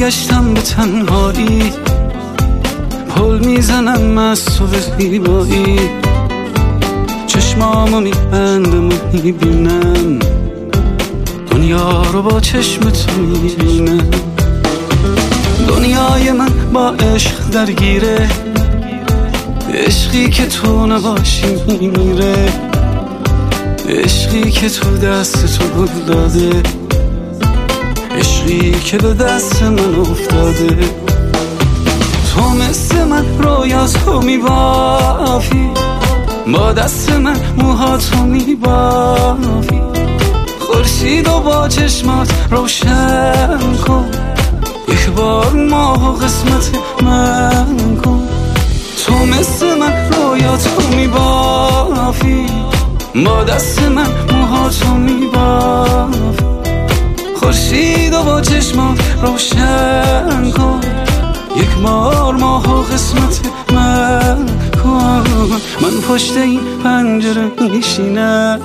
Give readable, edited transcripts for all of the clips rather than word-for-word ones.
برگشتم به تنهایی، پل میزنم از تو به زیبایی، چشمامو میبندم و میبینم دنیا رو با چشم تو میبینم. دنیای من با عشق درگیره، عشقی که تو نباشی میمیره، عشقی که تو دست تو گل داده، عشقی که به دست من افتاده. تو مثل من رویاتو میبافی، با دست من موهاتو میبافی، خورشید و با چشمات روشن کن، یک بار ماه و قسمت من کن. تو مثل من رویاتو میبافی، با دست من موهاتو میبافی، خورشید و با چشمات روشن کن، یک بار ماه و قسمت من کن. من پشت این پنجره میشینم،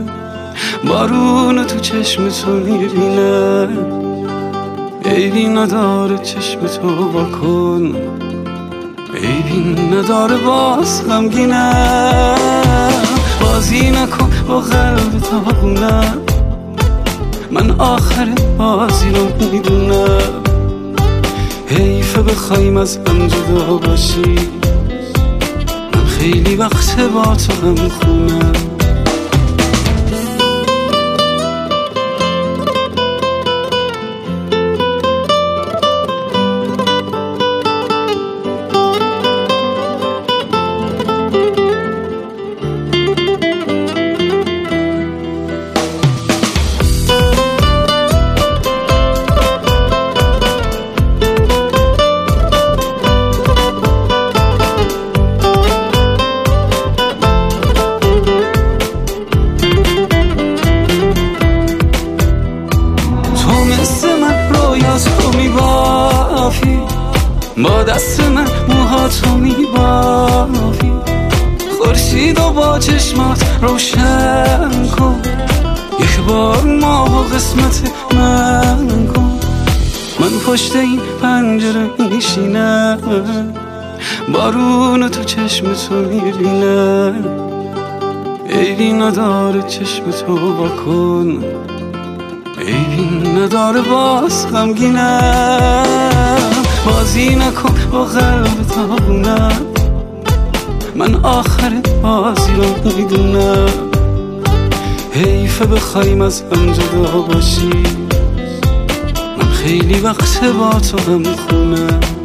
بارون تو چشم تو میبینم، عیبی نداره چشم تو واکن، عیبی نداره باز غمگینم. بازی نکن با قلب تاغونم، من آخر بازی رو میدونم، حیفه بخوایم از هم جدا باشی، من خیلی وقت با تو هم خونم. با دست من موهاتو میبافی، خورشید و با چشمات روشن کن، یک بار ماه و قسمت من کن. من پشت این پنجره میشینم، بارون تو چشم تو میبینم، عیبی نداره چشم تو واکن، عیبی نداره باز غمگینم. بازی نکن با قلب تاغونم، من آخر بازی رو میدونم، حیفه بخوایم از هم جدا باشی، من خیلی وقت با تو هم خونم.